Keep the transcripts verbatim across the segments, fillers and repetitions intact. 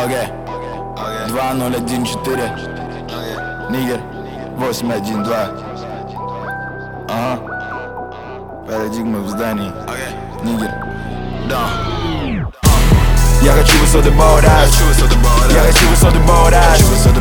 Окей, два ноль один четыре, Нигер, восемь один два. Ага, парадигма в здании, Нигер, да. Я хочу высоты Боурас, я хочу высоты Боурас.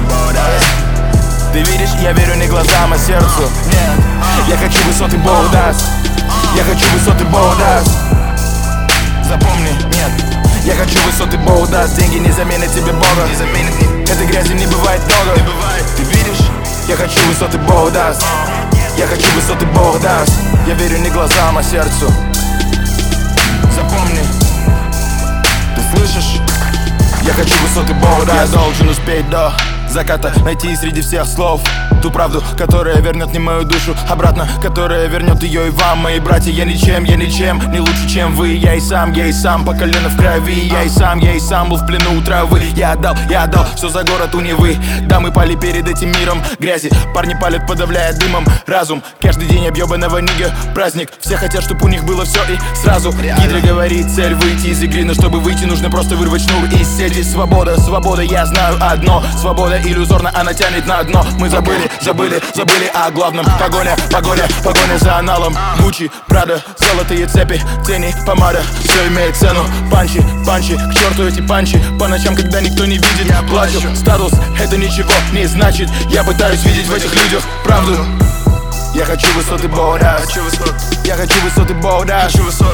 Ты видишь, я верю не глазам, а сердцу. Я хочу высоты Боурас, я хочу высоты Боурас. Запомни, нет. Я хочу высоты Боурас, деньги не заменят тебе Бога. Этой грязи не бывает много. Ты видишь, я хочу высоты Боурас, я хочу высоты Боурас. Я верю не глазам, а сердцу. Запомни, ты слышишь? Я хочу высоты Боурас. Я должен успеть до заката, найти среди всех слов ту правду, которая вернет мне мою душу обратно, которая вернет ее и вам, мои братья. Я ничем, я ничем не лучше, чем вы. Я и сам, я и сам по колено в крови. Я и сам, я и сам был в плену у травы. Я отдал, я отдал все за город у Невы. Да, мы пали перед этим миром грязи. Парни палят, подавляя дымом разум. Каждый день объебанного нига праздник. Все хотят, чтобы у них было все и сразу. Гидра говорит, цель выйти из игры, но чтобы выйти, нужно просто вырвать шнур из сети. Свобода, свобода, я знаю одно. Свобода иллюзорно, она тянет на дно. Мы забыли, забыли, забыли о главном. Погоня, погоня, погоня за аналом. Гуччи, Прада, золотые цепи, тени, помада, все имеет цену. Панчи, панчи, к черту эти панчи. По ночам, когда никто не видит, я плачу. Статус, это ничего не значит. Я пытаюсь видеть в этих людях правду. Я хочу высоты Боурас, я хочу высоты Боурас.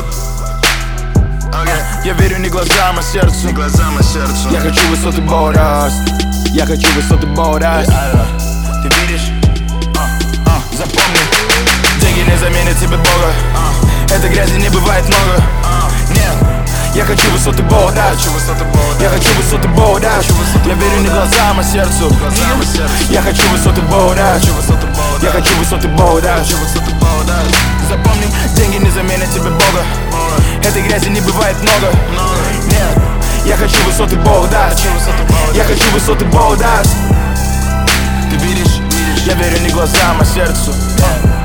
Я верю не глазам, а сердцу. Я хочу высоты Боурас, я хочу высоты Боурас. Ты видишь? А, а, запомни, деньги не заменят тебе Бога. Этой грязи не бывает много. Нет, я хочу высоты Боурас, я хочу высоты Боурас. Я верю не глазам, а сердцу. Я хочу высоты Боурас, я хочу высоты Боурас. Запомни, деньги не заменят тебе Бога. Этой грязи не бывает много. Нет, я хочу высоты Боурас, я хочу высоты Боурас. Ты видишь, я верю не глазам, а сердцу.